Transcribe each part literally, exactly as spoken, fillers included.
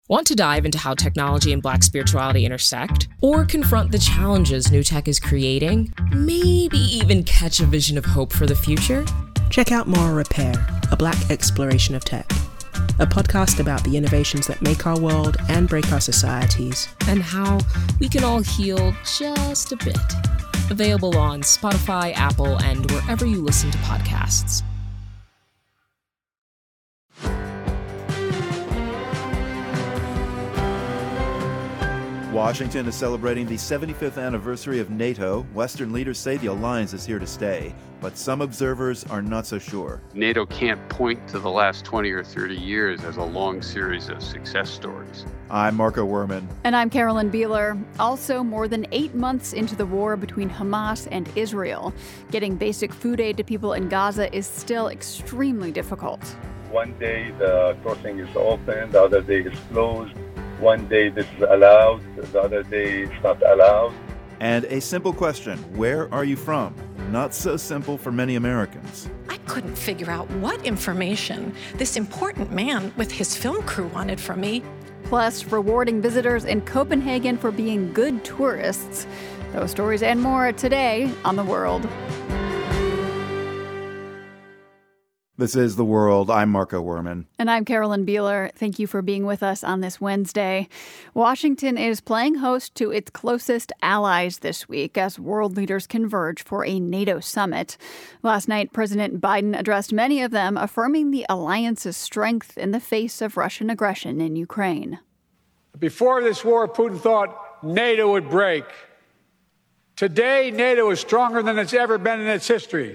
Want to dive into how technology and Black spirituality intersect? Or confront the challenges new tech is creating? Maybe even catch a vision of hope for the future? Check out Moral Repair, a Black exploration of tech. A podcast about the innovations that make our world and break our societies. And how we can all heal just a bit. Available on Spotify, Apple, and wherever you listen to podcasts. Washington is celebrating the seventy-fifth anniversary of NATO. Western leaders say the alliance is here to stay, but some observers are not so sure. NATO can't point to the last twenty or thirty years as a long series of success stories. I'm Marco Werman. And I'm Carolyn Beeler. Also, more than eight months into the war between Hamas and Israel, getting basic food aid to people in Gaza is still extremely difficult. One day the crossing is open, the other day it's closed. One day this is allowed, the other day it's not allowed. And a simple question, where are you from? Not so simple for many Americans. I couldn't figure out what information this important man with his film crew wanted from me. Plus, rewarding visitors in Copenhagen for being good tourists. Those stories and more today on The World. This is The World. I'm Marco Werman. And I'm Carolyn Beeler. Thank you for being with us on this Wednesday. Washington is playing host to its closest allies this week as world leaders converge for a NATO summit. Last night, President Biden addressed many of them, affirming the alliance's strength in the face of Russian aggression in Ukraine. Before this war, Putin thought NATO would break. Today, NATO is stronger than it's ever been in its history.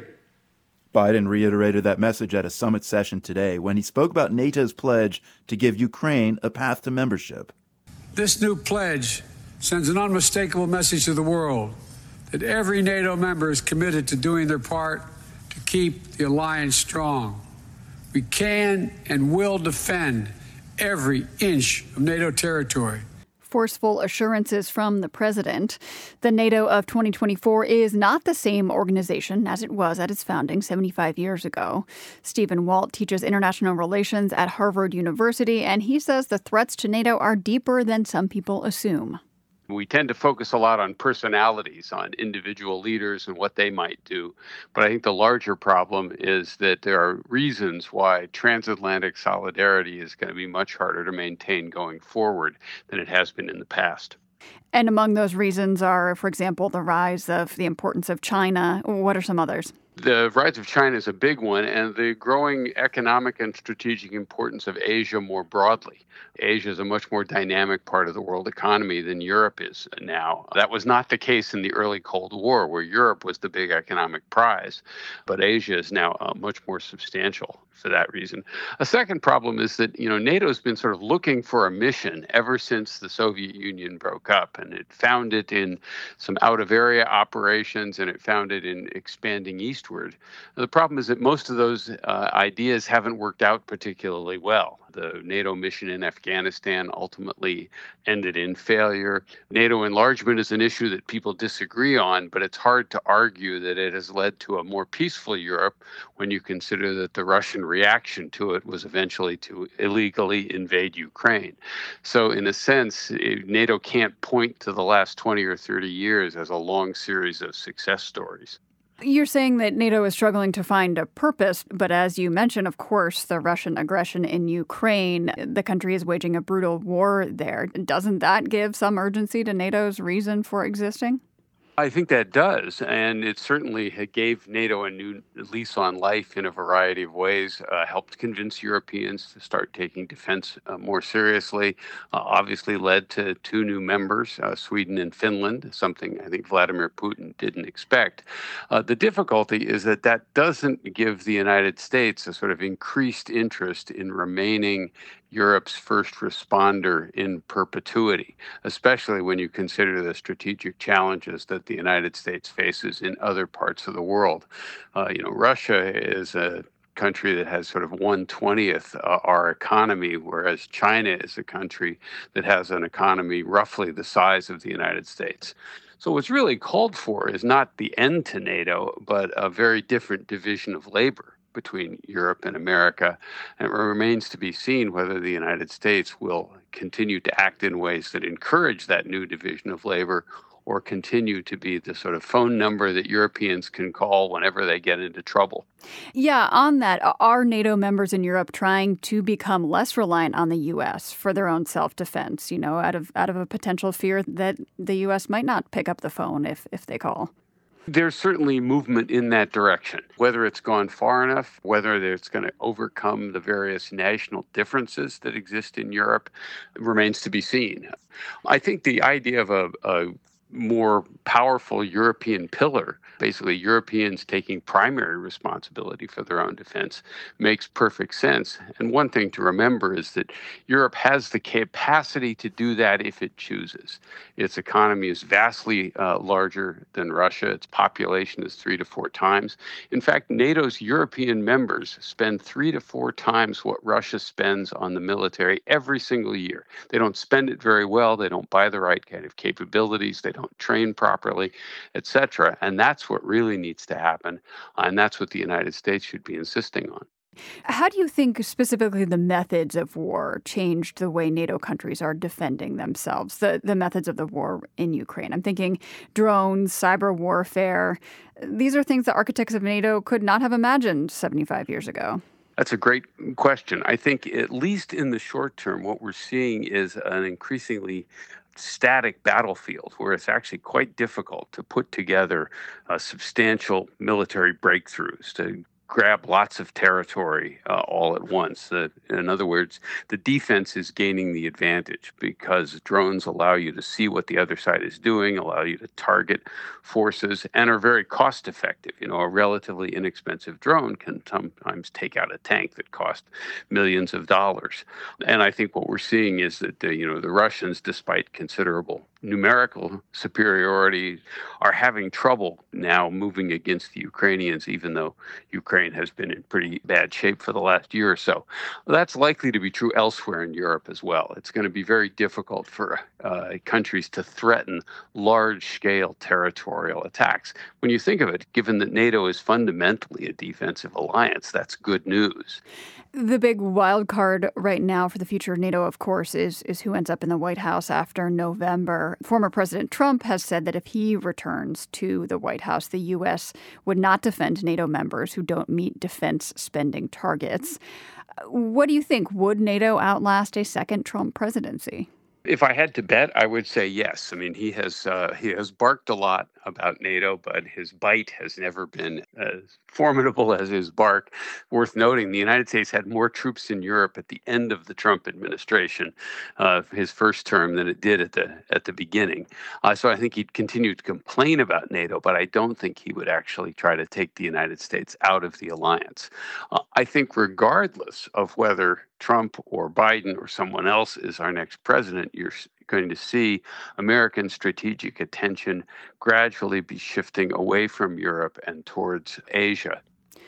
Biden reiterated that message at a summit session today when he spoke about NATO's pledge to give Ukraine a path to membership. This new pledge sends an unmistakable message to the world that every NATO member is committed to doing their part to keep the alliance strong. We can and will defend every inch of NATO territory. Forceful assurances from the president. The NATO of twenty twenty-four is not the same organization as it was at its founding seventy-five years ago. Stephen Walt teaches international relations at Harvard University, and he says the threats to NATO are deeper than some people assume. We tend to focus a lot on personalities, on individual leaders and what they might do. But I think the larger problem is that there are reasons why transatlantic solidarity is going to be much harder to maintain going forward than it has been in the past. And among those reasons are, for example, the rise of the importance of China. What are some others? The rise of China is a big one, and the growing economic and strategic importance of Asia more broadly. Asia is a much more dynamic part of the world economy than Europe is now. That was not the case in the early Cold War, where Europe was the big economic prize, but Asia is now uh, much more substantial for that reason. A second problem is that, you know, NATO has been sort of looking for a mission ever since the Soviet Union broke up, and it found it in some out-of-area operations, and it found it in expanding eastward. The problem is that most of those uh, ideas haven't worked out particularly well. The NATO mission in Afghanistan ultimately ended in failure. NATO enlargement is an issue that people disagree on, but it's hard to argue that it has led to a more peaceful Europe when you consider that the Russian reaction to it was eventually to illegally invade Ukraine. So in a sense, NATO can't point to the last twenty or thirty years as a long series of success stories. You're saying that NATO is struggling to find a purpose, but as you mentioned, of course, the Russian aggression in Ukraine, the country is waging a brutal war there. Doesn't that give some urgency to NATO's reason for existing? I think that does, and it certainly gave NATO a new lease on life in a variety of ways, uh, helped convince Europeans to start taking defense uh, more seriously, uh, obviously led to two new members, uh, Sweden and Finland, something I think Vladimir Putin didn't expect. Uh, the difficulty is that that doesn't give the United States a sort of increased interest in remaining Europe's first responder in perpetuity, especially when you consider the strategic challenges that the United States faces in other parts of the world. Uh, you know, Russia is a country that has sort of one twentieth uh, our economy, whereas China is a country that has an economy roughly the size of the United States. So what's really called for is not the end to NATO, but a very different division of labor. between Europe and America. And it remains to be seen whether the United States will continue to act in ways that encourage that new division of labor or continue to be the sort of phone number that Europeans can call whenever they get into trouble. Yeah, on that, are NATO members in Europe trying to become less reliant on the U S for their own self-defense, you know, out of out of a potential fear that the U S might not pick up the phone if, if they call? There's certainly movement in that direction. Whether it's gone far enough, whether it's going to overcome the various national differences that exist in Europe, remains to be seen. I think the idea of a, a more powerful European pillar, basically Europeans taking primary responsibility for their own defense, makes perfect sense. And one thing to remember is that Europe has the capacity to do that if it chooses. Its economy is vastly uh, larger than Russia. Its population is three to four times. In fact, NATO's European members spend three to four times what Russia spends on the military every single year. They don't spend it very well. They don't buy the right kind of capabilities. They don't train properly, et cetera. And that's what really needs to happen. And that's what the United States should be insisting on. How do you think specifically the methods of war changed the way NATO countries are defending themselves, the, the methods of the war in Ukraine? I'm thinking drones, cyber warfare. These are things that architects of NATO could not have imagined seventy-five years ago. That's a great question. I think at least in the short term, what we're seeing is an increasingly static battlefield where it's actually quite difficult to put together uh, substantial military breakthroughs, to grab lots of territory uh, all at once. Uh, in other words, the defense is gaining the advantage because drones allow you to see what the other side is doing, allow you to target forces, and are very cost effective. You know, a relatively inexpensive drone can sometimes take out a tank that cost millions of dollars. And I think what we're seeing is that, the, you know, the Russians, despite considerable numerical superiority, are having trouble now moving against the Ukrainians, even though Ukraine has been in pretty bad shape for the last year or so. That's likely to be true elsewhere in Europe as well. It's going to be very difficult for uh, countries to threaten large-scale territorial attacks. When you think of it, given that NATO is fundamentally a defensive alliance, that's good news. The big wild card right now for the future of NATO, of course, is is who ends up in the White House after November. Former President Trump has said that if he returns to the White House, the U S would not defend NATO members who don't meet defense spending targets. What do you think? Would NATO outlast a second Trump presidency? If I had to bet, I would say yes. I mean, he has uh, he has barked a lot about NATO, but his bite has never been as formidable as his bark. Worth noting, the United States had more troops in Europe at the end of the Trump administration, uh, his first term, than it did at the at the beginning. Uh, so I think he'd continue to complain about NATO, but I don't think he would actually try to take the United States out of the alliance. Uh, I think regardless of whether Trump or Biden or someone else is our next president, you're going to see American strategic attention gradually be shifting away from Europe and towards Asia.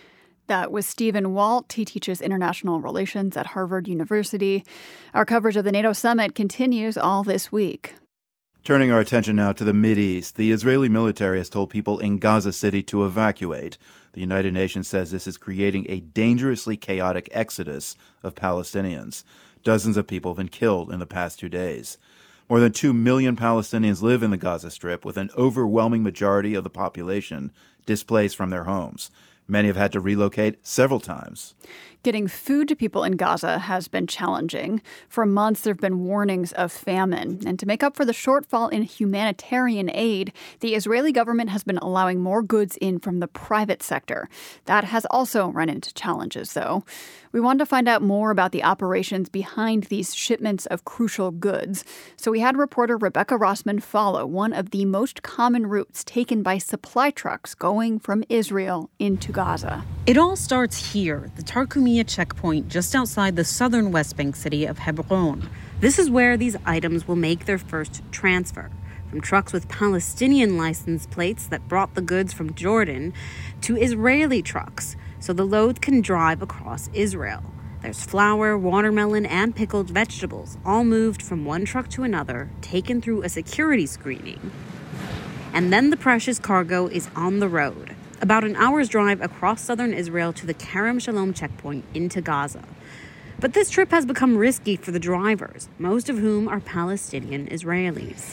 That was Stephen Walt. He teaches international relations at Harvard University. Our coverage of the NATO summit continues all this week. Turning our attention now to the Mideast, the Israeli military has told people in Gaza City to evacuate. The United Nations says this is creating a dangerously chaotic exodus of Palestinians. Dozens of people have been killed in the past two days. More than two million Palestinians live in the Gaza Strip, with an overwhelming majority of the population displaced from their homes. Many have had to relocate several times. Getting food to people in Gaza has been challenging. For months, there have been warnings of famine. And to make up for the shortfall in humanitarian aid, the Israeli government has been allowing more goods in from the private sector. That has also run into challenges, though. We wanted to find out more about the operations behind these shipments of crucial goods. So we had reporter Rebecca Rossman follow one of the most common routes taken by supply trucks going from Israel into Gaza. It all starts here, the Tarkumia checkpoint just outside the southern West Bank city of Hebron. This is where these items will make their first transfer, from trucks with Palestinian license plates that brought the goods from Jordan to Israeli trucks, so the load can drive across Israel. There's flour, watermelon, and pickled vegetables, all moved from one truck to another, taken through a security screening. And then the precious cargo is on the road. about an hour's drive across southern Israel to the Kerem Shalom checkpoint into Gaza. But this trip has become risky for the drivers, most of whom are Palestinian Israelis.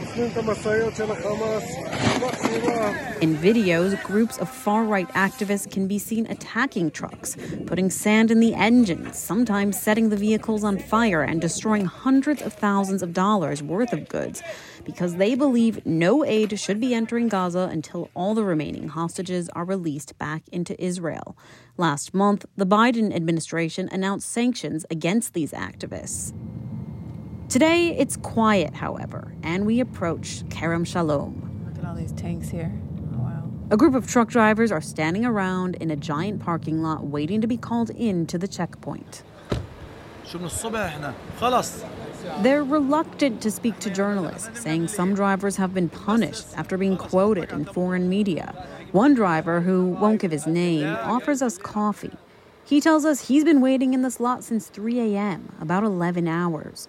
In videos, groups of far-right activists can be seen attacking trucks, putting sand in the engines, sometimes setting the vehicles on fire and destroying hundreds of thousands of dollars worth of goods, because they believe no aid should be entering Gaza until all the remaining hostages are released back into Israel. Last month, the Biden administration announced sanctions against these activists. Today, it's quiet, however, and we approach Kerem Shalom. Look at all these tanks here. Oh, wow. A group of truck drivers are standing around in a giant parking lot waiting to be called in to the checkpoint. They're reluctant to speak to journalists, saying some drivers have been punished after being quoted in foreign media. One driver, who won't give his name, offers us coffee. He tells us he's been waiting in this lot since three a.m., about eleven hours.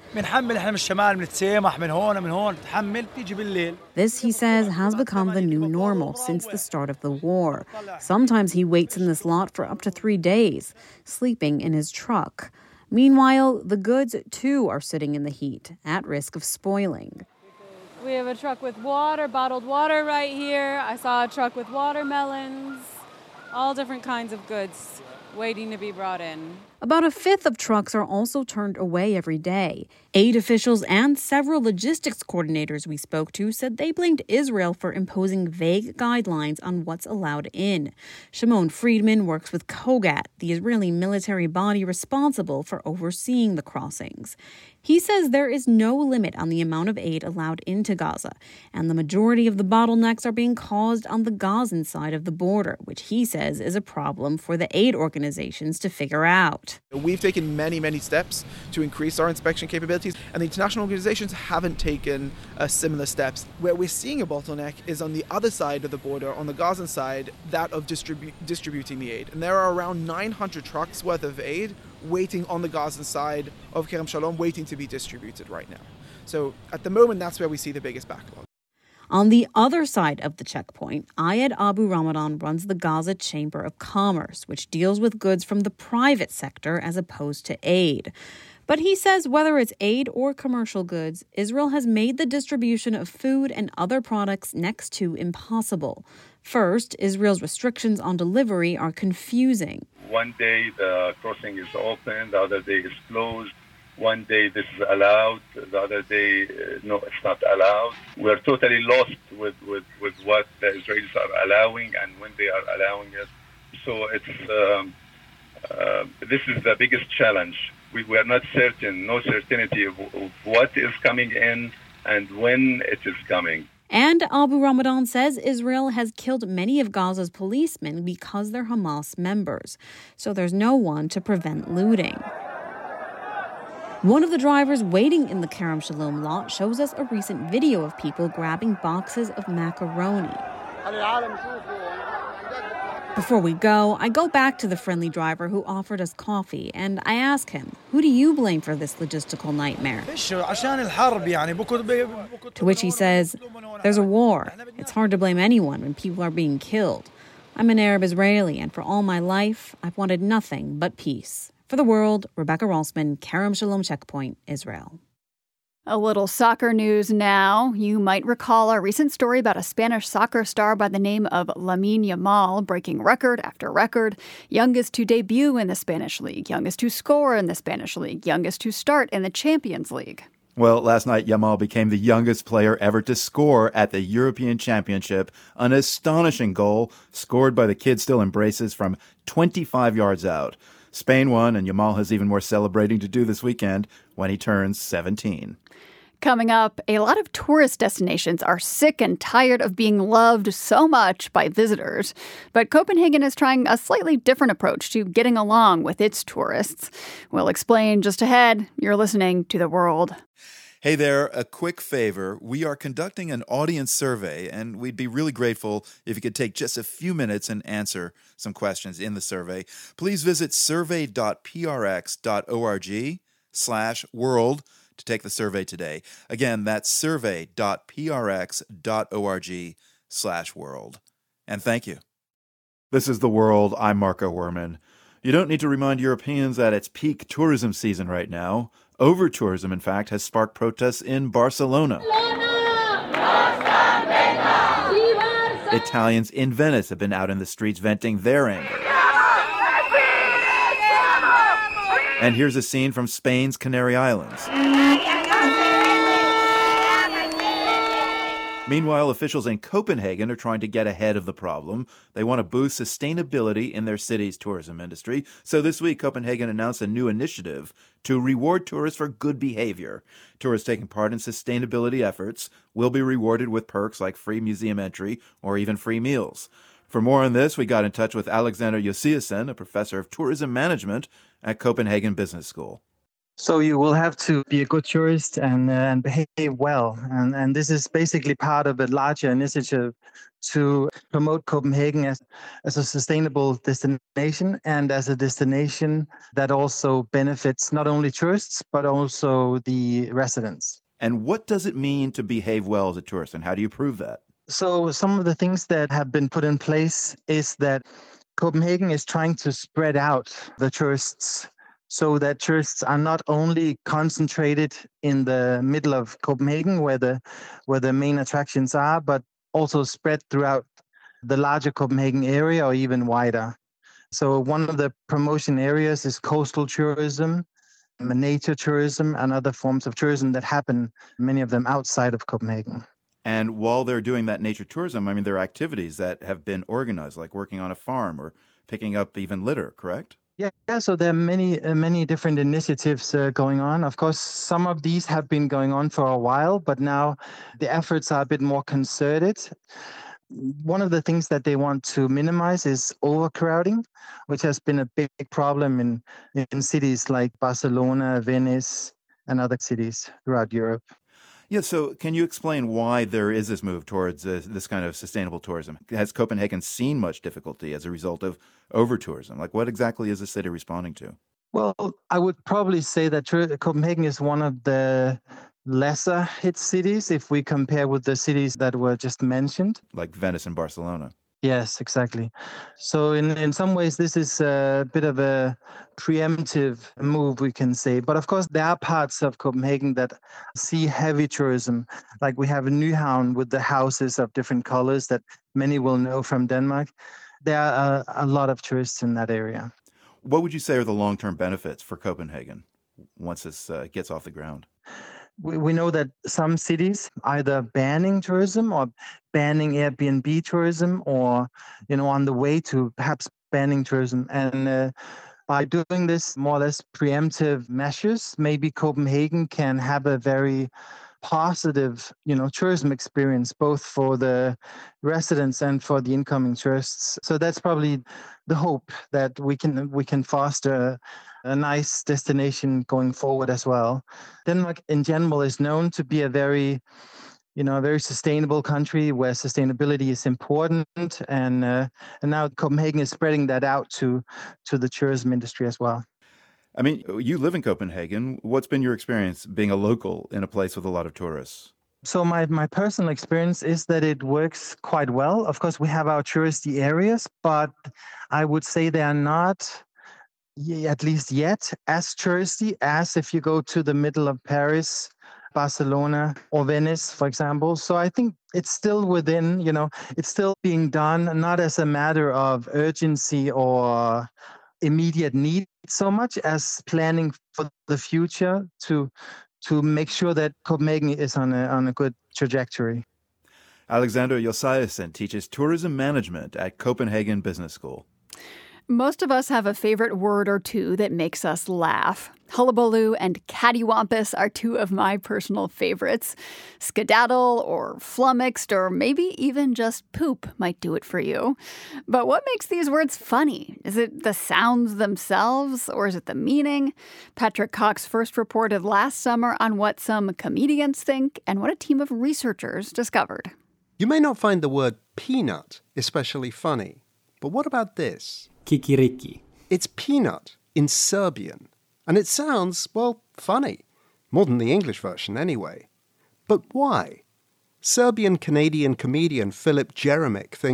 This, he says, has become the new normal since the start of the war. Sometimes he waits in this lot for up to three days, sleeping in his truck. Meanwhile, the goods, too, are sitting in the heat, at risk of spoiling. We have a truck with water, bottled water right here. I saw a truck with watermelons, all different kinds of goods waiting to be brought in. About a fifth of trucks are also turned away every day. Aid officials and several logistics coordinators we spoke to said they blamed Israel for imposing vague guidelines on what's allowed in. Shimon Friedman works with Kogat, the Israeli military body responsible for overseeing the crossings. He says there is no limit on the amount of aid allowed into Gaza, and the majority of the bottlenecks are being caused on the Gazan side of the border, which he says is a problem for the aid organizations to figure out. We've taken many, many steps to increase our inspection capabilities, and the international organizations haven't taken uh, similar steps. Where we're seeing a bottleneck is on the other side of the border, on the Gazan side, that of distribu- distributing the aid. And there are around nine hundred trucks worth of aid waiting on the Gazan side of Kerem Shalom, waiting to be distributed right now. So at the moment, that's where we see the biggest backlog. On the other side of the checkpoint, Ayed Abu Ramadan runs the Gaza Chamber of Commerce, which deals with goods from the private sector as opposed to aid. But he says whether it's aid or commercial goods, Israel has made the distribution of food and other products next to impossible. First, Israel's restrictions on delivery are confusing. One day the crossing is open, the other day it's closed. One day this is allowed, the other day, uh, no, it's not allowed. We're totally lost with, with, with what the Israelis are allowing and when they are allowing it. So it's um, uh, this is the biggest challenge. We, we are not certain, no certainty of, of what is coming in and when it is coming. And Abu Ramadan says Israel has killed many of Gaza's policemen because they're Hamas members. So there's no one to prevent looting. One of the drivers waiting in the Kerem Shalom lot shows us a recent video of people grabbing boxes of macaroni. Before we go, I go back to the friendly driver who offered us coffee, and I ask him, who do you blame for this logistical nightmare? To which he says, there's a war. It's hard to blame anyone when people are being killed. I'm an Arab Israeli, and for all my life, I've wanted nothing but peace. For The World, Rebecca Rolsman, Kerem Shalom Checkpoint, Israel. A little soccer news now. You might recall our recent story about a Spanish soccer star by the name of Lamine Yamal breaking record after record. Youngest to debut in the Spanish league, youngest to score in the Spanish league, youngest to start in the Champions League. Well, last night, Yamal became the youngest player ever to score at the European Championship. An astonishing goal scored by the kid still in braces from twenty-five yards out. Spain won, and Yamal has even more celebrating to do this weekend when he turns seventeen. Coming up, a lot of tourist destinations are sick and tired of being loved so much by visitors. But Copenhagen is trying a slightly different approach to getting along with its tourists. We'll explain just ahead. You're listening to The World. Hey there, a quick favor. We are conducting an audience survey, and we'd be really grateful if you could take just a few minutes and answer some questions in the survey. Please visit survey.prx.org slash world to take the survey today. Again, that's survey.prx.org slash world. And thank you. This is The World. I'm Marco Werman. You don't need to remind Europeans that it's peak tourism season right now. Over-tourism, in fact, has sparked protests in Barcelona. Italians in Venice have been out in the streets venting their anger. And here's a scene from Spain's Canary Islands. Meanwhile, officials in Copenhagen are trying to get ahead of the problem. They want to boost sustainability in their city's tourism industry. So this week, Copenhagen announced a new initiative to reward tourists for good behavior. Tourists taking part in sustainability efforts will be rewarded with perks like free museum entry or even free meals. For more on this, we got in touch with Alexander Josiasen, a professor of tourism management at Copenhagen Business School. So you will have to be a good tourist and, uh, and behave well. And, and this is basically part of a larger initiative to promote Copenhagen as, as a sustainable destination and as a destination that also benefits not only tourists, but also the residents. And what does it mean to behave well as a tourist, and how do you prove that? So some of the things that have been put in place is that Copenhagen is trying to spread out the tourists so that tourists are not only concentrated in the middle of Copenhagen where the where the main attractions are, but also spread throughout the larger Copenhagen area or even wider. So one of the promotion areas is coastal tourism, nature tourism, and other forms of tourism that happen, many of them outside of Copenhagen. And while they're doing that nature tourism, I mean, there are activities that have been organized, like working on a farm or picking up even litter, correct? Yeah, yeah, so there are many, uh, many different initiatives uh, going on. Of course, some of these have been going on for a while, but now the efforts are a bit more concerted. One of the things that they want to minimize is overcrowding, which has been a big problem in, in cities like Barcelona, Venice, and other cities throughout Europe. Yeah, so can you explain why there is this move towards uh, this kind of sustainable tourism? Has Copenhagen seen much difficulty as a result of over-tourism? Like, what exactly is the city responding to? Well, I would probably say that Copenhagen is one of the lesser hit cities if we compare with the cities that were just mentioned. Like Venice and Barcelona. Yes, exactly. So in, in some ways, this is a bit of a preemptive move, we can say. But of course, there are parts of Copenhagen that see heavy tourism. Like we have Nyhavn with the houses of different colors that many will know from Denmark. There are a, a lot of tourists in that area. What would you say are the long-term benefits for Copenhagen once this uh, gets off the ground? We, we know that some cities either banning tourism or banning Airbnb tourism, or, you know, on the way to perhaps banning tourism. And uh, by doing this more or less preemptive measures, maybe Copenhagen can have a very positive, you know, tourism experience, both for the residents and for the incoming tourists. So that's probably the hope, that we can we can foster a nice destination going forward as well. Denmark in general is known to be a very, you know, a very sustainable country where sustainability is important, and uh, and now Copenhagen is spreading that out to to the tourism industry as well. I mean, you live in Copenhagen. What's been your experience being a local in a place with a lot of tourists? So my, my personal experience is that it works quite well. Of course, we have our touristy areas, but I would say they are not, at least yet, as touristy as if you go to the middle of Paris, Barcelona, or Venice, for example. So I think it's still within, you know, it's still being done, not as a matter of urgency or immediate need so much as planning for the future to to make sure that Copenhagen is on a on a good trajectory. Alexander Josiasen teaches tourism management at Copenhagen Business School. Most of us have a favorite word or two that makes us laugh. Hullabaloo and cattywampus are two of my personal favorites. Skedaddle or flummoxed or maybe even just poop might do it for you. But what makes these words funny? Is it the sounds themselves, or is it the meaning? Patrick Cox first reported last summer on what some comedians think and what a team of researchers discovered. You may not find the word peanut especially funny, but what about this? Kikiriki. It's peanut in Serbian, and it sounds, well, funny. More than the English version, anyway. But why? Serbian-Canadian comedian Filip Jeremic thinks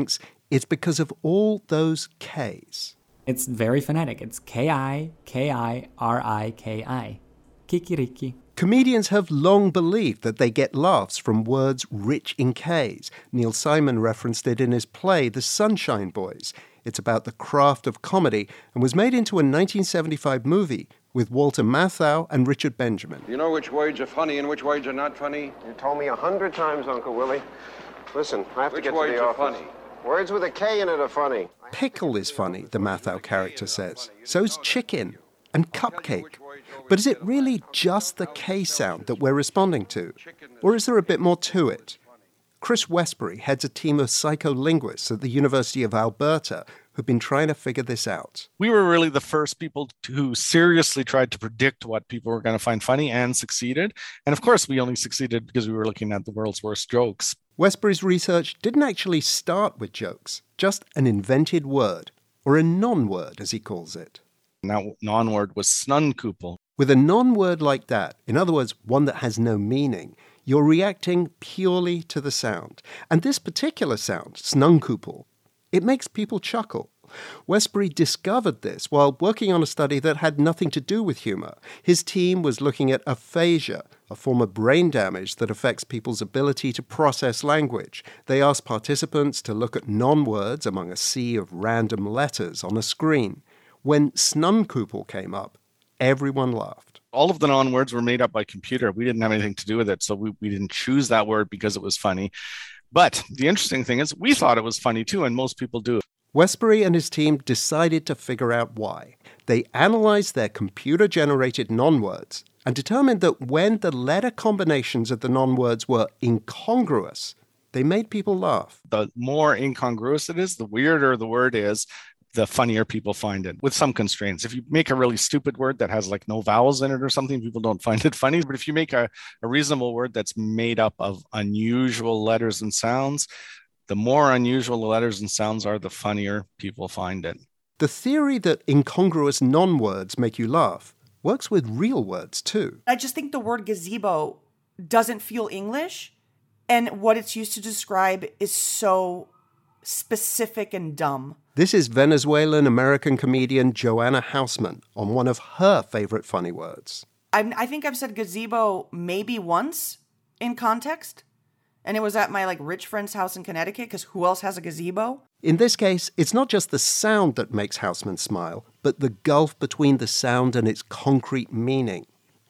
It's because of all those Ks. It's very phonetic. It's K I K I R I K I. Kikiriki. Comedians have long believed that they get laughs from words rich in Ks. Neil Simon referenced it in his play, The Sunshine Boys. It's about the craft of comedy and was made into a nineteen seventy-five movie with Walter Matthau and Richard Benjamin. You know which words are funny and which words are not funny? You told me a hundred times, Uncle Willie. Listen, I have which to get words to the are office. funny? Words with a K in it are funny. Pickle is funny, the Matthau character says. So's chicken and cupcake. But is it really just the K sound that we're responding to? Or is there a bit more to it? Chris Westbury heads a team of psycholinguists at the University of Alberta who've been trying to figure this out. We were really the first people to, who seriously tried to predict what people were going to find funny and succeeded. And of course, we only succeeded because we were looking at the world's worst jokes. Westbury's research didn't actually start with jokes, just an invented word, or a non-word, as he calls it. And that non-word was snunkupel. With a non-word like that, in other words, one that has no meaning, you're reacting purely to the sound. And this particular sound, snunkupel, it makes people chuckle. Westbury discovered this while working on a study that had nothing to do with humor. His team was looking at aphasia, a form of brain damage that affects people's ability to process language. They asked participants to look at non-words among a sea of random letters on a screen. When snunkupel came up, everyone laughed. All of the non-words were made up by computer. We didn't have anything to do with it, so we, we didn't choose that word because it was funny. But the interesting thing is we thought it was funny too, and most people do. Westbury and his team decided to figure out why. They analyzed their computer-generated non-words and determined that when the letter combinations of the non-words were incongruous, they made people laugh. The more incongruous it is, the weirder the word is, the funnier people find it, with some constraints. If you make a really stupid word that has like no vowels in it or something, people don't find it funny. But if you make a, a reasonable word that's made up of unusual letters and sounds, the more unusual the letters and sounds are, the funnier people find it. The theory that incongruous non-words make you laugh works with real words too. I just think the word gazebo doesn't feel English, and what it's used to describe is so specific and dumb. This is Venezuelan-American comedian Joanna Hausman on one of her favorite funny words. I, I think I've said gazebo maybe once in context, and it was at my like rich friend's house in Connecticut, because who else has a gazebo? In this case, it's not just the sound that makes Hausman smile, but the gulf between the sound and its concrete meaning.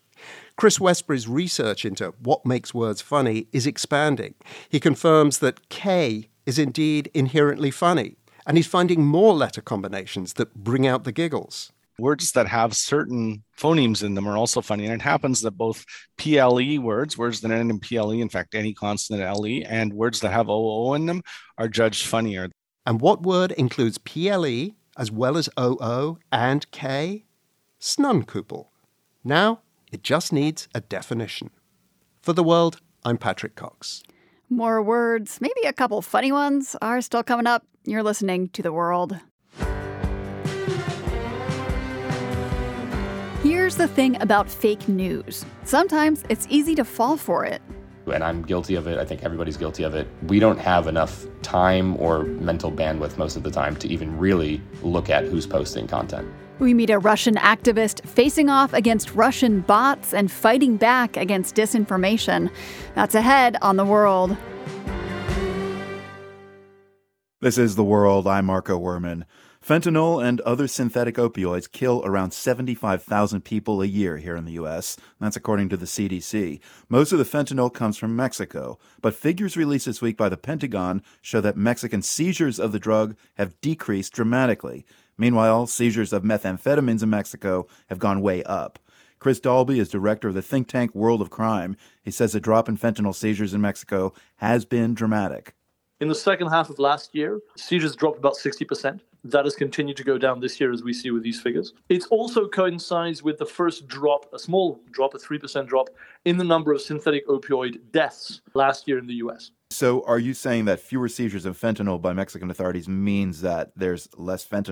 Chris Westbury's research into what makes words funny is expanding. He confirms that K is indeed inherently funny, and he's finding more letter combinations that bring out the giggles. Words that have certain phonemes in them are also funny. And it happens that both P L E words, words that end in P L E, in fact, any consonant L E, and words that have O O in them are judged funnier. And what word includes P L E as well as O O and K? Snunkupel. Now, it just needs a definition. For The World, I'm Patrick Cox. More words, maybe a couple funny ones, are still coming up. You're listening to The World. Here's the thing about fake news. Sometimes it's easy to fall for it. And I'm guilty of it. I think everybody's guilty of it. We don't have enough time or mental bandwidth most of the time to even really look at who's posting content. We meet a Russian activist facing off against Russian bots and fighting back against disinformation. That's ahead on The World. This is The World. I'm Marco Werman. Fentanyl and other synthetic opioids kill around seventy-five thousand people a year here in the U S. That's according to the C D C. Most of the fentanyl comes from Mexico, but figures released this week by the Pentagon show that Mexican seizures of the drug have decreased dramatically. Meanwhile, seizures of methamphetamines in Mexico have gone way up. Chris Dalby is director of the think tank World of Crime. He says the drop in fentanyl seizures in Mexico has been dramatic. In the second half of last year, seizures dropped about sixty percent. That has continued to go down this year, as we see with these figures. It also coincides with the first drop, a small drop, a three percent drop, in the number of synthetic opioid deaths last year in the U S. So are you saying that fewer seizures of fentanyl by Mexican authorities means that there's less fentanyl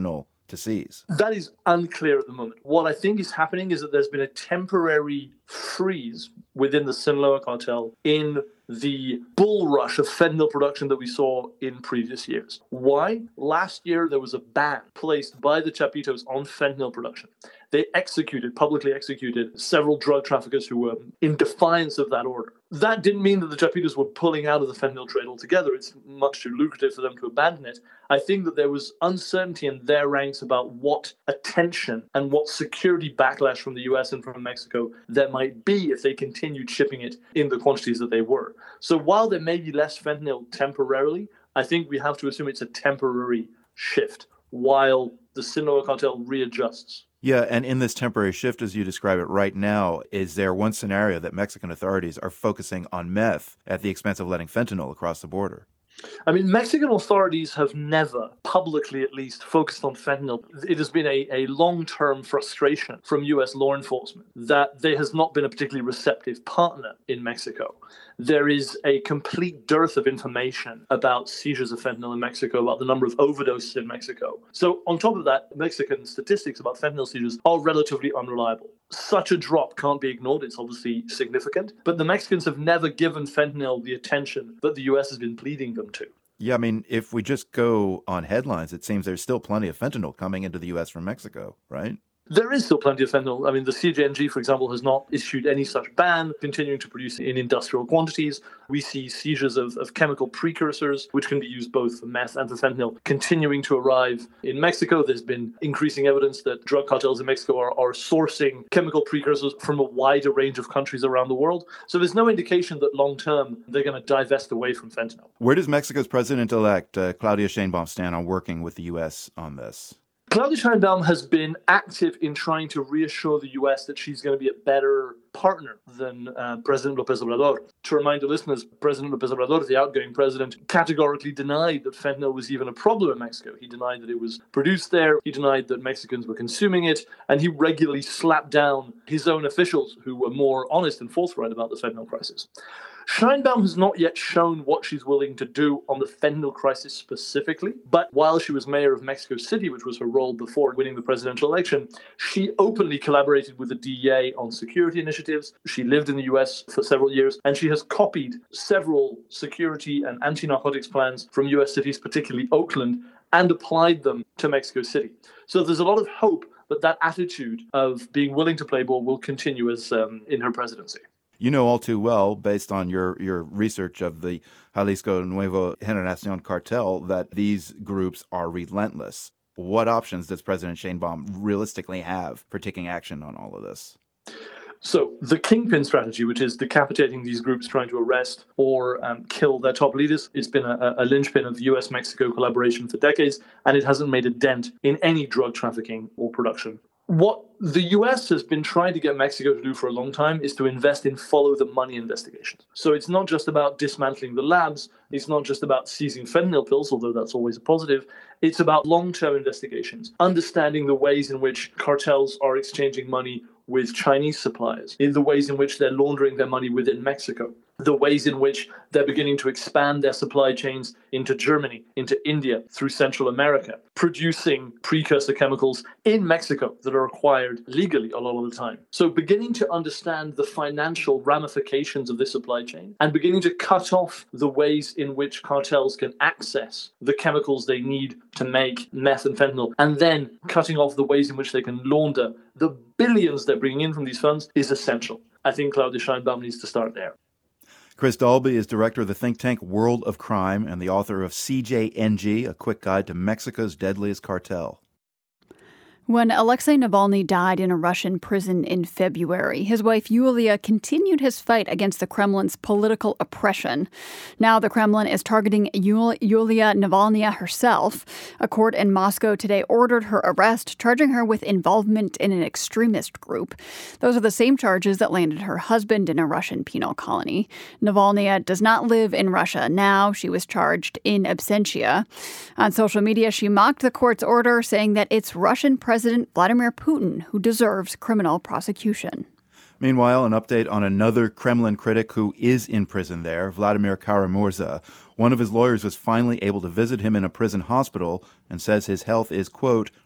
to seize? That is unclear at the moment. What I think is happening is that there's been a temporary freeze within the Sinaloa cartel in the bull rush of fentanyl production that we saw in previous years. Why? Last year, there was a ban placed by the Chapitos on fentanyl production. They executed, publicly executed, several drug traffickers who were in defiance of that order. That didn't mean that the Chapitos were pulling out of the fentanyl trade altogether. It's much too lucrative for them to abandon it. I think that there was uncertainty in their ranks about what attention and what security backlash from the U S and from Mexico there might be if they continued shipping it in the quantities that they were. So while there may be less fentanyl temporarily, I think we have to assume it's a temporary shift while the Sinaloa cartel readjusts. Yeah, and in this temporary shift, as you describe it right now, is there one scenario that Mexican authorities are focusing on meth at the expense of letting fentanyl across the border? I mean, Mexican authorities have never, publicly at least, focused on fentanyl. It has been a, a long-term frustration from U S law enforcement that there has not been a particularly receptive partner in Mexico. There is a complete dearth of information about seizures of fentanyl in Mexico, about the number of overdoses in Mexico. So on top of that, Mexican statistics about fentanyl seizures are relatively unreliable. Such a drop can't be ignored. It's obviously significant. But the Mexicans have never given fentanyl the attention that the U S has been pleading them to. Yeah, I mean, if we just go on headlines, it seems there's still plenty of fentanyl coming into the U S from Mexico, right? There is still plenty of fentanyl. I mean, the C J N G, for example, has not issued any such ban, continuing to produce in industrial quantities. We see seizures of, of chemical precursors, which can be used both for meth and for fentanyl, continuing to arrive in Mexico. There's been increasing evidence that drug cartels in Mexico are, are sourcing chemical precursors from a wider range of countries around the world. So there's no indication that long-term they're going to divest away from fentanyl. Where does Mexico's president-elect, uh, Claudia Sheinbaum, stand on working with the U S on this? Claudia Sheinbaum has been active in trying to reassure the U S that she's going to be a better partner than uh, President López Obrador. To remind the listeners, President López Obrador, the outgoing president, categorically denied that fentanyl was even a problem in Mexico. He denied that it was produced there. He denied that Mexicans were consuming it. And he regularly slapped down his own officials who were more honest and forthright about the fentanyl crisis. Sheinbaum has not yet shown what she's willing to do on the fentanyl crisis specifically, but while she was mayor of Mexico City, which was her role before winning the presidential election, she openly collaborated with the D E A on security initiatives. She lived in the U S for several years, and she has copied several security and anti-narcotics plans from U S cities, particularly Oakland, and applied them to Mexico City. So there's a lot of hope that that attitude of being willing to play ball will continue as um, in her presidency. You know all too well, based on your, your research of the Jalisco Nueva Generación cartel, that these groups are relentless. What options does President Sheinbaum realistically have for taking action on all of this? So the kingpin strategy, which is decapitating these groups trying to arrest or um, kill their top leaders, it's been a, a linchpin of U S Mexico collaboration for decades, and it hasn't made a dent in any drug trafficking or production. What the U S has been trying to get Mexico to do for a long time is to invest in follow-the-money investigations. So it's not just about dismantling the labs. It's not just about seizing fentanyl pills, although that's always a positive. It's about long-term investigations, understanding the ways in which cartels are exchanging money with Chinese suppliers, in the ways in which they're laundering their money within Mexico, the ways in which they're beginning to expand their supply chains into Germany, into India, through Central America, producing precursor chemicals in Mexico that are acquired legally a lot of the time. So beginning to understand the financial ramifications of this supply chain and beginning to cut off the ways in which cartels can access the chemicals they need to make meth and fentanyl, and then cutting off the ways in which they can launder the billions they're bringing in from these funds is essential. I think Claudia Sheinbaum needs to start there. Chris Dalby is director of the think tank World of Crime and the author of C J N G, a quick guide to Mexico's deadliest cartel. When Alexei Navalny died in a Russian prison in February, his wife Yulia continued his fight against the Kremlin's political oppression. Now the Kremlin is targeting Yul- Yulia Navalnaya herself. A court in Moscow today ordered her arrest, charging her with involvement in an extremist group. Those are the same charges that landed her husband in a Russian penal colony. Navalnaya does not live in Russia now. She was charged in absentia. On social media, she mocked the court's order, saying that it's Russian President President Vladimir Putin who deserves criminal prosecution. Meanwhile, an update on another Kremlin critic who is in prison there, Vladimir Kara-Murza. One of his lawyers was finally able to visit him in a prison hospital and says his health is, quote,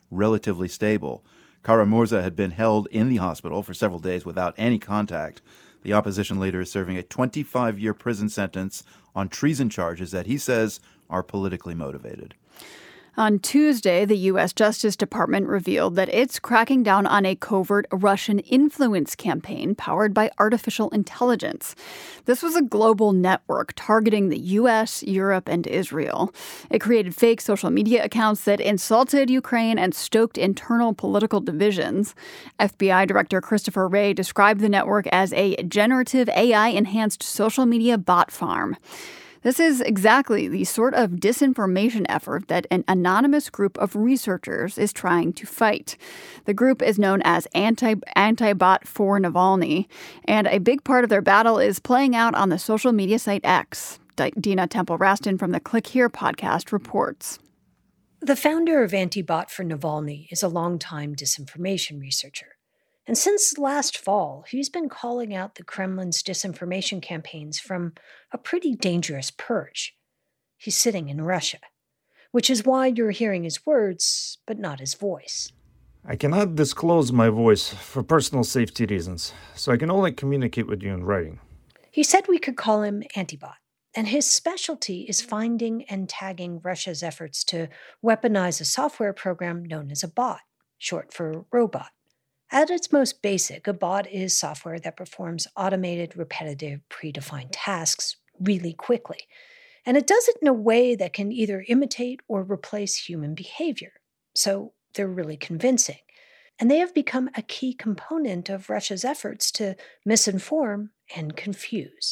relatively stable. Kara-Murza had been held in the hospital for several days without any contact. The opposition leader is serving a twenty-five-year prison sentence on treason charges that he says are politically motivated. On Tuesday, the U S Justice Department revealed that it's cracking down on a covert Russian influence campaign powered by artificial intelligence. This was a global network targeting the U S, Europe, and Israel. It created fake social media accounts that insulted Ukraine and stoked internal political divisions. F B I Director Christopher Wray described the network as a generative A I-enhanced social media bot farm. This is exactly the sort of disinformation effort that an anonymous group of researchers is trying to fight. The group is known as Anti, Anti-Bot for Navalny, and a big part of their battle is playing out on the social media site X. D- Dina Temple-Raston from the Click Here podcast reports. The founder of Anti-Bot for Navalny is a longtime disinformation researcher. And since last fall, he's been calling out the Kremlin's disinformation campaigns from a pretty dangerous perch. He's sitting in Russia, which is why you're hearing his words, but not his voice. I cannot disclose my voice for personal safety reasons, so I can only communicate with you in writing. He said we could call him Anti-Bot, and his specialty is finding and tagging Russia's efforts to weaponize a software program known as a bot, short for robot. At its most basic, a bot is software that performs automated, repetitive, predefined tasks really quickly. And it does it in a way that can either imitate or replace human behavior. So they're really convincing. And they have become a key component of Russia's efforts to misinform and confuse.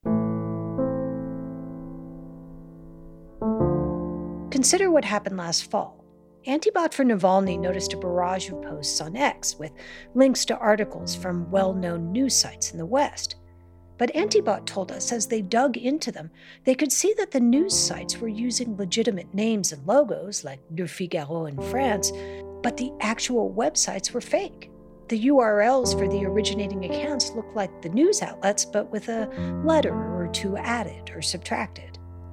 Consider what happened last fall. Anti-Bot for Navalny noticed a barrage of posts on X with links to articles from well-known news sites in the West. But Anti-Bot told us as they dug into them, they could see that the news sites were using legitimate names and logos like Le Figaro in France, but the actual websites were fake. The U R Ls for the originating accounts looked like the news outlets, but with a letter or two added or subtracted.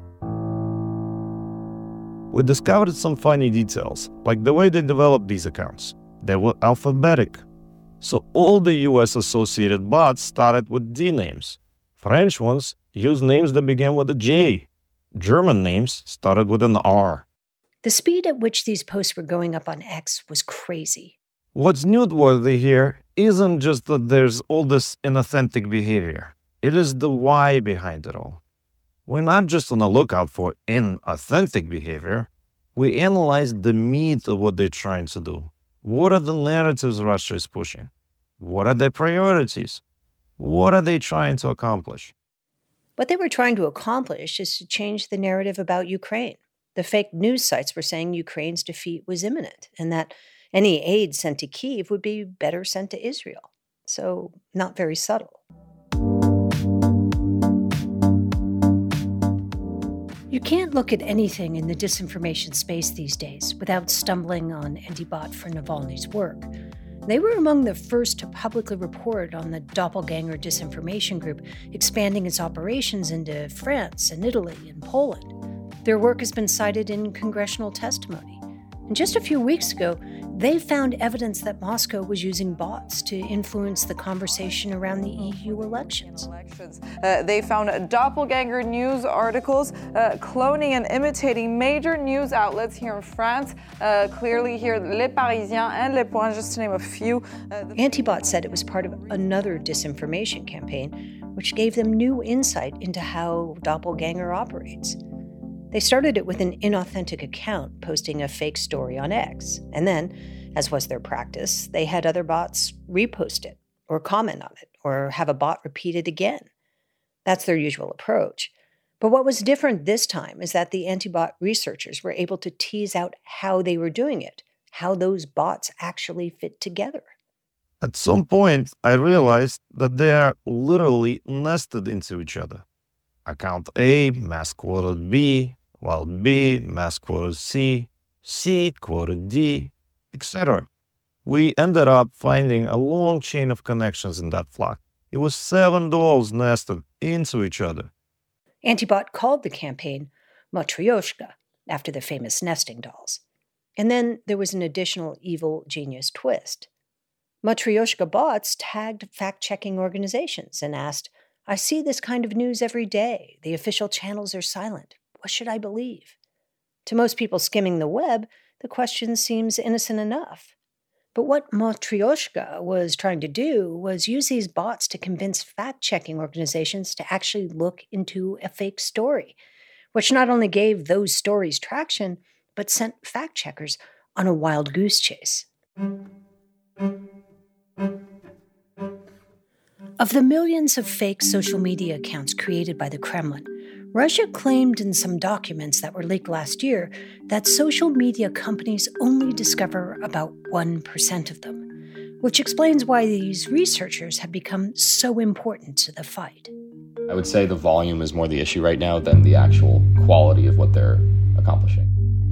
We discovered some funny details, like the way they developed these accounts. They were alphabetic. So all the U S-associated bots started with D names. French ones used names that began with a J. German names started with an R. The speed at which these posts were going up on X was crazy. What's newsworthy here isn't just that there's all this inauthentic behavior. It is the why behind it all. We're not just on the lookout for inauthentic behavior. We analyze the meat of what they're trying to do. What are the narratives Russia is pushing? What are their priorities? What are they trying to accomplish? What they were trying to accomplish is to change the narrative about Ukraine. The fake news sites were saying Ukraine's defeat was imminent and that any aid sent to Kyiv would be better sent to Israel. So, not very subtle. You can't look at anything in the disinformation space these days without stumbling on Anti-Bot for Navalny's work. They were among the first to publicly report on the Doppelganger Disinformation Group expanding its operations into France and Italy and Poland. Their work has been cited in congressional testimony. And just a few weeks ago, they found evidence that Moscow was using bots to influence the conversation around the E U elections. Uh, they found doppelganger news articles uh, cloning and imitating major news outlets here in France. Uh, clearly here, Le Parisien and Le Point, just to name a few. Uh, the- Anti-Bot said it was part of another disinformation campaign, which gave them new insight into how Doppelganger operates. They started it with an inauthentic account posting a fake story on X, and then, as was their practice, they had other bots repost it, or comment on it, or have a bot repeat it again. That's their usual approach. But what was different this time is that the Anti-Bot researchers were able to tease out how they were doing it, how those bots actually fit together. At some point, I realized that they are literally nested into each other. Account A mass quoted B, while B mass quoted C, C quoted D, et cetera. We ended up finding a long chain of connections in that flock. It was seven dolls nested into each other. Anti-Bot called the campaign Matryoshka, after the famous nesting dolls. And then there was an additional evil genius twist. Matryoshka bots tagged fact-checking organizations and asked, I see this kind of news every day. The official channels are silent. What should I believe? To most people skimming the web, the question seems innocent enough. But what Matryoshka was trying to do was use these bots to convince fact-checking organizations to actually look into a fake story, which not only gave those stories traction, but sent fact-checkers on a wild goose chase. Of the millions of fake social media accounts created by the Kremlin, Russia claimed in some documents that were leaked last year that social media companies only discover about one percent of them, which explains why these researchers have become so important to the fight. I would say the volume is more the issue right now than the actual quality of what they're accomplishing.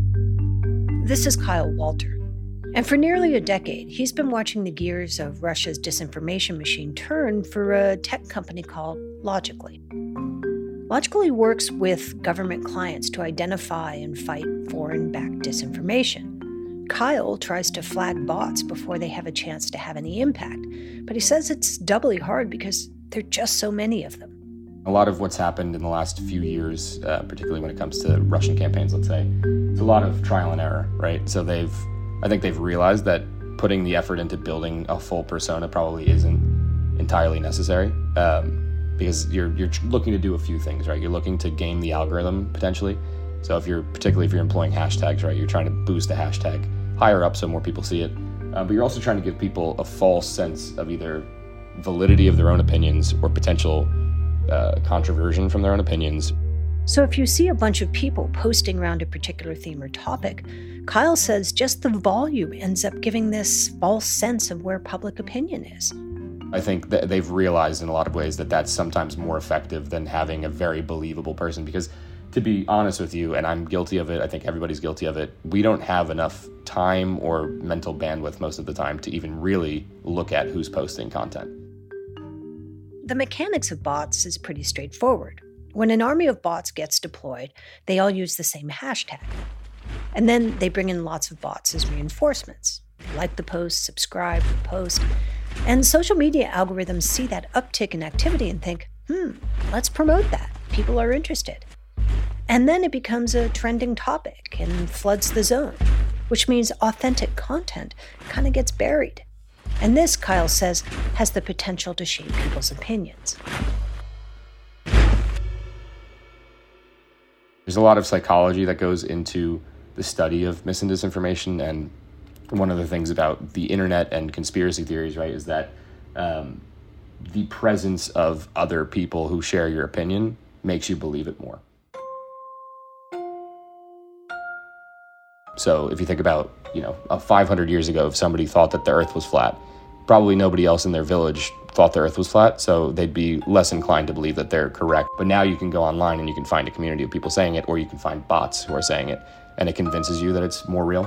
This is Kyle Walter. And for nearly a decade, he's been watching the gears of Russia's disinformation machine turn for a tech company called Logically. Logically works with government clients to identify and fight foreign-backed disinformation. Kyle tries to flag bots before they have a chance to have any impact, but he says it's doubly hard because there are just so many of them. A lot of what's happened in the last few years, uh, particularly when it comes to Russian campaigns, let's say, it's a lot of trial and error, right? So they've I think they've realized that putting the effort into building a full persona probably isn't entirely necessary, um, because you're you're looking to do a few things, right? You're looking to game the algorithm potentially. So if you're particularly if you're employing hashtags, right, you're trying to boost a hashtag higher up so more people see it. Uh, but you're also trying to give people a false sense of either validity of their own opinions or potential uh, controversion from their own opinions. So if you see a bunch of people posting around a particular theme or topic, Kyle says just the volume ends up giving this false sense of where public opinion is. I think that they've realized in a lot of ways that that's sometimes more effective than having a very believable person, because to be honest with you, and I'm guilty of it, I think everybody's guilty of it, we don't have enough time or mental bandwidth most of the time to even really look at who's posting content. The mechanics of bots is pretty straightforward. When an army of bots gets deployed, they all use the same hashtag. And then they bring in lots of bots as reinforcements. Like the post, subscribe, repost. And social media algorithms see that uptick in activity and think, hmm, let's promote that. People are interested. And then it becomes a trending topic and floods the zone, which means authentic content kind of gets buried. And this, Kyle says, has the potential to shape people's opinions. There's a lot of psychology that goes into the study of mis and disinformation, and one of the things about the internet and conspiracy theories, right, is that um, the presence of other people who share your opinion makes you believe it more. So if you think about, you know, uh, five hundred years ago, if somebody thought that the earth was flat, probably nobody else in their village thought the earth was flat, so they'd be less inclined to believe that they're correct. But now you can go online and you can find a community of people saying it, or you can find bots who are saying it, and it convinces you that it's more real.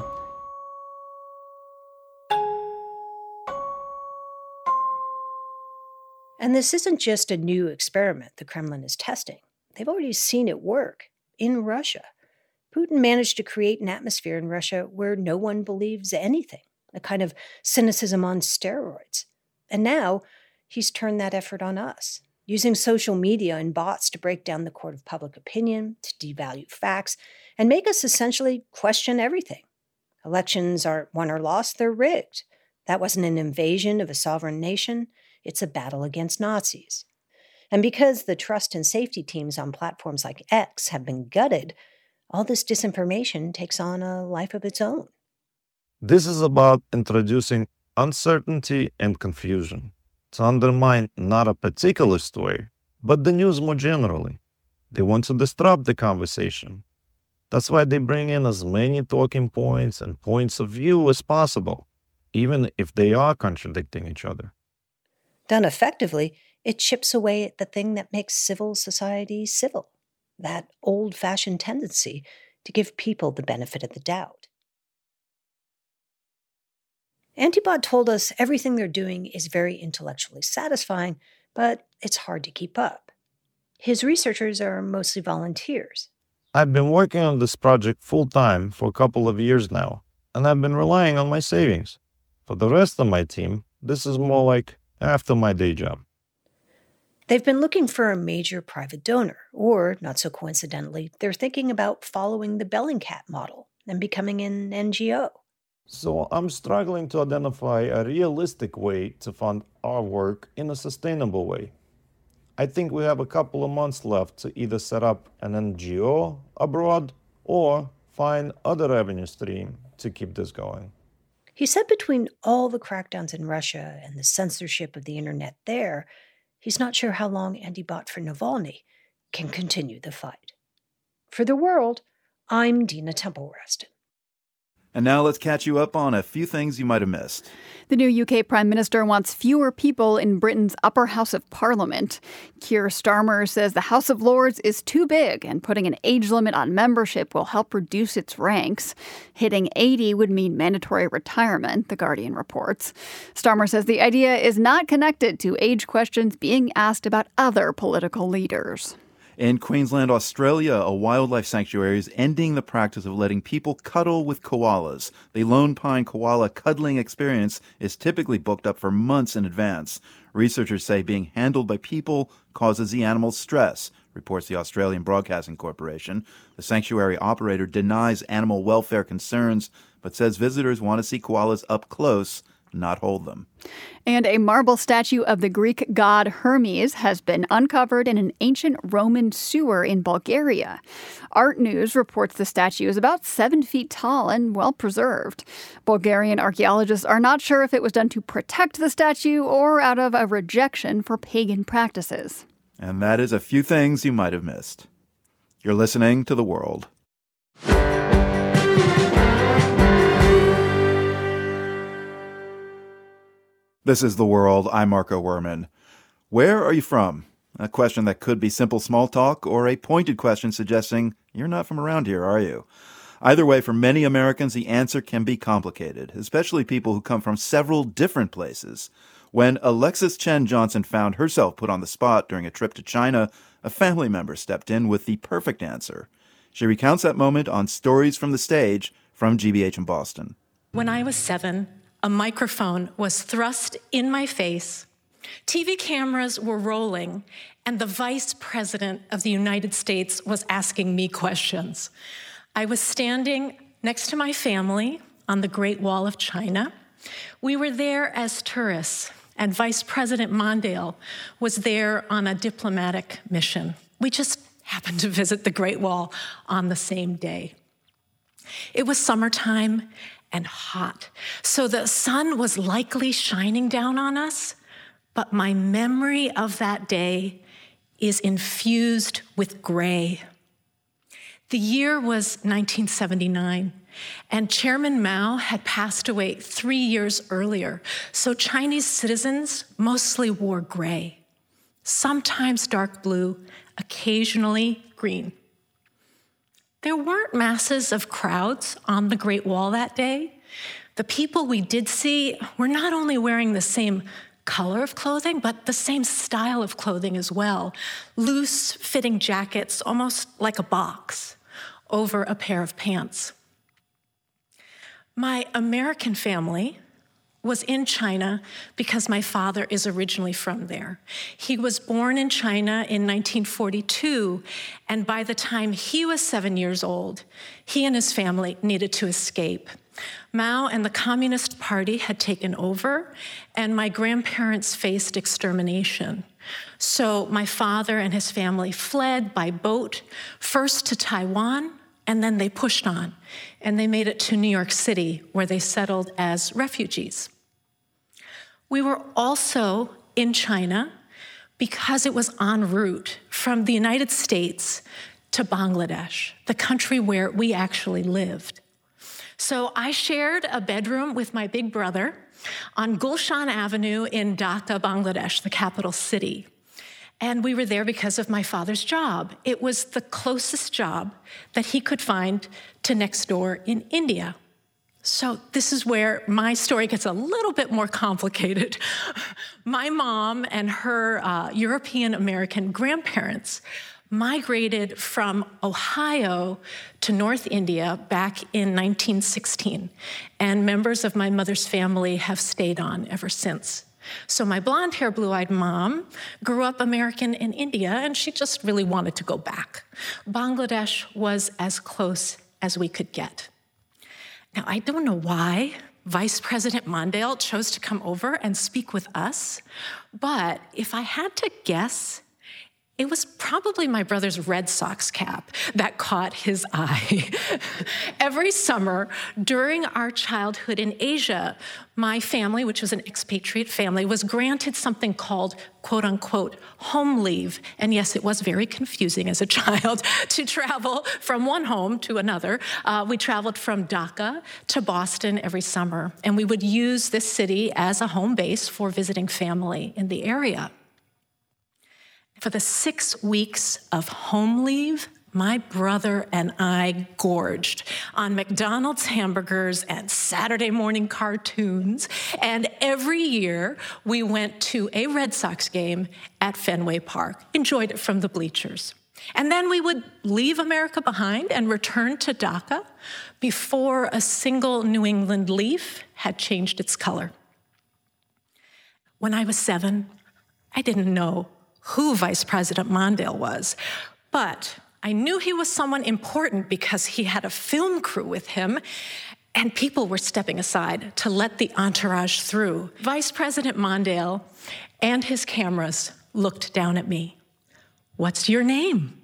And this isn't just a new experiment the Kremlin is testing. They've already seen it work in Russia. Putin managed to create an atmosphere in Russia where no one believes anything, a kind of cynicism on steroids. And now he's turned that effort on us, using social media and bots to break down the court of public opinion, to devalue facts, and make us essentially question everything. Elections aren't won or lost, they're rigged. That wasn't an invasion of a sovereign nation, it's a battle against Nazis. And because the trust and safety teams on platforms like X have been gutted, all this disinformation takes on a life of its own. This is about introducing uncertainty and confusion to undermine not a particular story, but the news more generally. They want to disrupt the conversation. That's why they bring in as many talking points and points of view as possible, even if they are contradicting each other. Done effectively, it chips away at the thing that makes civil society civil, that old-fashioned tendency to give people the benefit of the doubt. Antibot told us everything they're doing is very intellectually satisfying, but it's hard to keep up. His researchers are mostly volunteers. I've been working on this project full-time for a couple of years now, and I've been relying on my savings. For the rest of my team, this is more like after my day job. They've been looking for a major private donor, or, not so coincidentally, they're thinking about following the Bellingcat model and becoming an N G O. So I'm struggling to identify a realistic way to fund our work in a sustainable way. I think we have a couple of months left to either set up an N G O abroad or find other revenue stream to keep this going. He said between all the crackdowns in Russia and the censorship of the internet there, he's not sure how long Antibot for Navalny can continue the fight. For The World, I'm Dina Temple-Raston. And now let's catch you up on a few things you might have missed. The new U K Prime Minister wants fewer people in Britain's upper house of Parliament. Keir Starmer says the House of Lords is too big, and putting an age limit on membership will help reduce its ranks. Hitting eighty would mean mandatory retirement, The Guardian reports. Starmer says the idea is not connected to age questions being asked about other political leaders. In Queensland, Australia, a wildlife sanctuary is ending the practice of letting people cuddle with koalas. The Lone Pine koala cuddling experience is typically booked up for months in advance. Researchers say being handled by people causes the animals stress, reports the Australian Broadcasting Corporation. The sanctuary operator denies animal welfare concerns, but says visitors want to see koalas up close, not hold them. And a marble statue of the Greek god Hermes has been uncovered in an ancient Roman sewer in Bulgaria. Art News reports the statue is about seven feet tall and well preserved. Bulgarian archaeologists are not sure if it was done to protect the statue or out of a rejection for pagan practices. And that is a few things you might have missed. You're listening to The World. This is The World. I'm Marco Werman. Where are you from? A question that could be simple small talk or a pointed question suggesting you're not from around here, are you? Either way, for many Americans, the answer can be complicated, especially people who come from several different places. When Alexis Chen Johnson found herself put on the spot during a trip to China, a family member stepped in with the perfect answer. She recounts that moment on Stories from the Stage from G B H in Boston. When I was seven, a microphone was thrust in my face, T V cameras were rolling, and the Vice President of the United States was asking me questions. I was standing next to my family on the Great Wall of China. We were there as tourists, and Vice President Mondale was there on a diplomatic mission. We just happened to visit the Great Wall on the same day. It was summertime and hot, so the sun was likely shining down on us, but my memory of that day is infused with gray. The year was nineteen seventy-nine, and Chairman Mao had passed away three years earlier, so Chinese citizens mostly wore gray, sometimes dark blue, occasionally green. There weren't masses of crowds on the Great Wall that day. The people we did see were not only wearing the same color of clothing, but the same style of clothing as well. Loose-fitting jackets, almost like a box, over a pair of pants. My American family was in China because my father is originally from there. He was born in China in nineteen forty-two, and by the time he was seven years old, he and his family needed to escape. Mao and the Communist Party had taken over, and my grandparents faced extermination. So my father and his family fled by boat, first to Taiwan, and then they pushed on, and they made it to New York City, where they settled as refugees. We were also in China because it was en route from the United States to Bangladesh, the country where we actually lived. So I shared a bedroom with my big brother on Gulshan Avenue in Dhaka, Bangladesh, the capital city. And we were there because of my father's job. It was the closest job that he could find to next door in India. So this is where my story gets a little bit more complicated. My mom and her uh, European-American grandparents migrated from Ohio to North India back in nineteen sixteen, and members of my mother's family have stayed on ever since. So my blonde-hair, blue-eyed mom grew up American in India, and she just really wanted to go back. Bangladesh was as close as we could get. Now, I don't know why Vice President Mondale chose to come over and speak with us, but if I had to guess, it was probably my brother's Red Sox cap that caught his eye. Every summer during our childhood in Asia, my family, which was an expatriate family, was granted something called, quote unquote, home leave. And yes, it was very confusing as a child to travel from one home to another. Uh, we traveled from Dhaka to Boston every summer, and we would use this city as a home base for visiting family in the area. For the six weeks of home leave, my brother and I gorged on McDonald's hamburgers and Saturday morning cartoons. And every year, we went to a Red Sox game at Fenway Park, enjoyed it from the bleachers. And then we would leave America behind and return to Dhaka before a single New England leaf had changed its color. When I was seven, I didn't know who Vice President Mondale was, but I knew he was someone important because he had a film crew with him, and people were stepping aside to let the entourage through. Vice President Mondale and his cameras looked down at me. "What's your name?"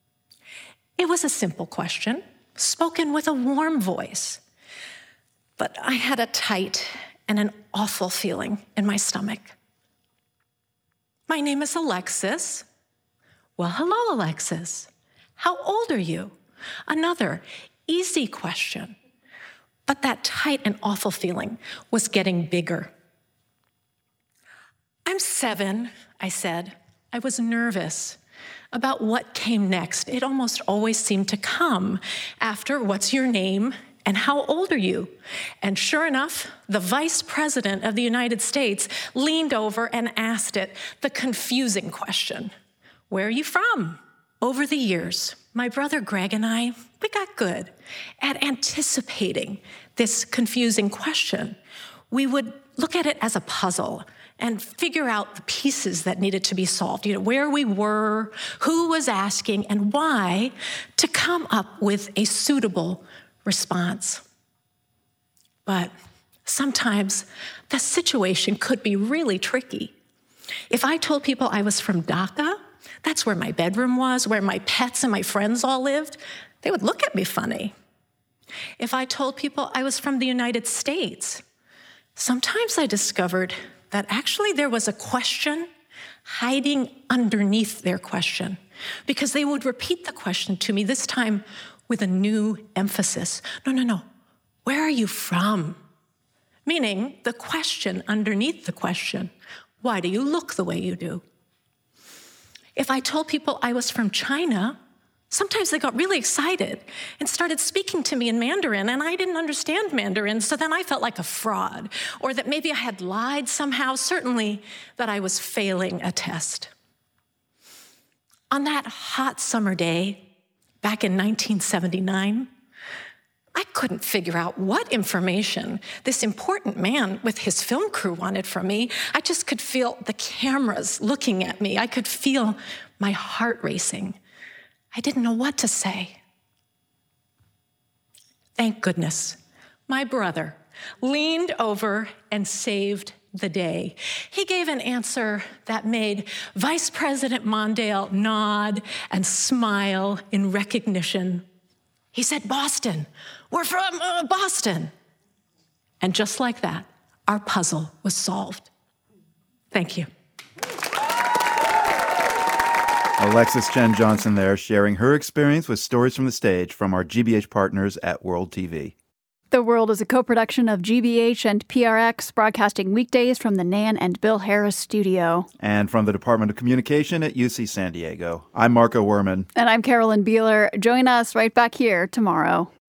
It was a simple question, spoken with a warm voice, but I had a tight and an awful feeling in my stomach. "My name is Alexis." "Well, hello, Alexis. How old are you?" Another easy question, but that tight and awful feeling was getting bigger. "I'm seven," I said. I was nervous about what came next. It almost always seemed to come after "What's your name?" and "How old are you?" And sure enough, the Vice President of the United States leaned over and asked it, the confusing question, "Where are you from?" Over the years, my brother Greg and I, we got good at anticipating this confusing question. We would look at it as a puzzle and figure out the pieces that needed to be solved, you know, where we were, who was asking, and why, to come up with a suitable response. But sometimes the situation could be really tricky. If I told people I was from Dhaka, that's where my bedroom was, where my pets and my friends all lived, they would look at me funny. If I told people I was from the United States, sometimes I discovered that actually there was a question hiding underneath their question, because they would repeat the question to me, this time with a new emphasis. "No, no, no. Where are you from?" Meaning the question underneath the question, "Why do you look the way you do?" If I told people I was from China, sometimes they got really excited and started speaking to me in Mandarin, and I didn't understand Mandarin, so then I felt like a fraud, or that maybe I had lied somehow, certainly that I was failing a test. On that hot summer day, back in nineteen seventy-nine, I couldn't figure out what information this important man with his film crew wanted from me. I just could feel the cameras looking at me. I could feel my heart racing. I didn't know what to say. Thank goodness, my brother leaned over and saved the day. He gave an answer that made Vice President Mondale nod and smile in recognition. He said, "Boston. We're from uh, Boston." And just like that, our puzzle was solved. Thank you. Alexis Chen Johnson there, sharing her experience with Stories from the Stage from our G B H partners at World T V. The World is a co-production of G B H and P R X, broadcasting weekdays from the Nan and Bill Harris studio. And from the Department of Communication at U C San Diego. I'm Marco Werman. And I'm Carolyn Beeler. Join us right back here tomorrow.